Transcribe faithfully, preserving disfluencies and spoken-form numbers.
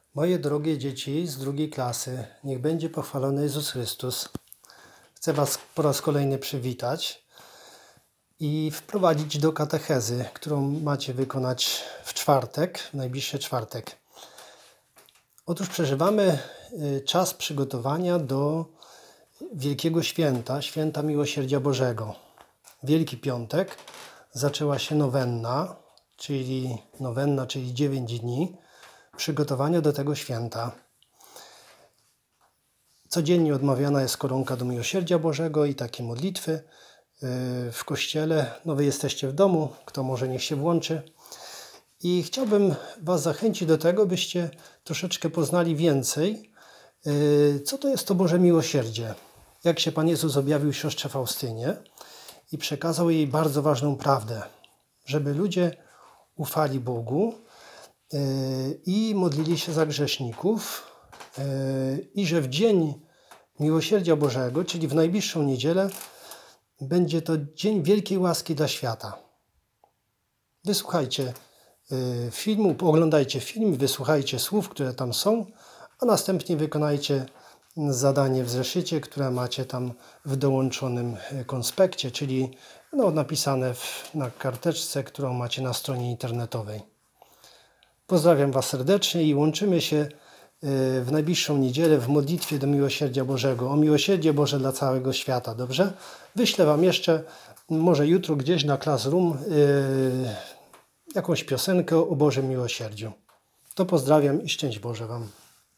Moje drogie dzieci z drugiej klasy, niech będzie pochwalony Jezus Chrystus. Chcę Was po raz kolejny przywitać i wprowadzić do katechezy, którą macie wykonać w czwartek, w najbliższy czwartek. Otóż przeżywamy czas przygotowania do Wielkiego Święta, Święta Miłosierdzia Bożego. Wielki Piątek zaczęła się nowenna, czyli nowenna, czyli dziewięć dni przygotowania do tego święta. Codziennie odmawiana jest koronka do Miłosierdzia Bożego i takie modlitwy w kościele. No wy jesteście w domu, kto może niech się włączy. I chciałbym Was zachęcić do tego, byście troszeczkę poznali więcej, co to jest to Boże Miłosierdzie. Jak się Pan Jezus objawił siostrze Faustynie i przekazał jej bardzo ważną prawdę, żeby ludzie ufali Bogu i modlili się za grzeszników i że w dzień Miłosierdzia Bożego, czyli w najbliższą niedzielę, będzie to dzień wielkiej łaski dla świata. Wysłuchajcie filmu, oglądajcie film, wysłuchajcie słów, które tam są, a następnie wykonajcie zadanie w zeszycie, które macie tam w dołączonym konspekcie, czyli no, napisane w, na karteczce, którą macie na stronie internetowej. Pozdrawiam Was serdecznie i łączymy się w najbliższą niedzielę w modlitwie do Miłosierdzia Bożego. O miłosierdzie Boże dla całego świata, dobrze? Wyślę Wam jeszcze, może jutro gdzieś na Classroom, yy, jakąś piosenkę o Bożym Miłosierdziu. To pozdrawiam i szczęść Boże Wam.